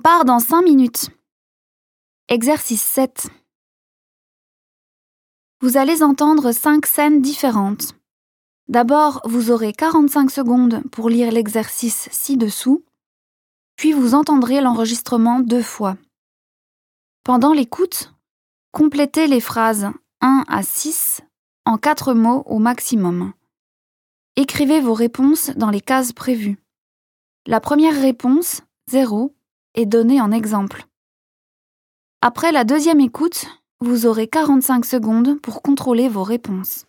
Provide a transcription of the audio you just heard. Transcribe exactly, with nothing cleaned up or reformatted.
part dans cinq minutes. Exercice sept. Vous allez entendre cinq scènes différentes. D'abord, vous aurez quarante-cinq secondes pour lire l'exercice ci-dessous, puis vous entendrez l'enregistrement deux fois. Pendant l'écoute, complétez les phrases un à six en quatre mots au maximum. Écrivez vos réponses dans les cases prévues. La première réponse, zéro, est donnée en exemple. Après la deuxième écoute, vous aurez quarante-cinq secondes pour contrôler vos réponses.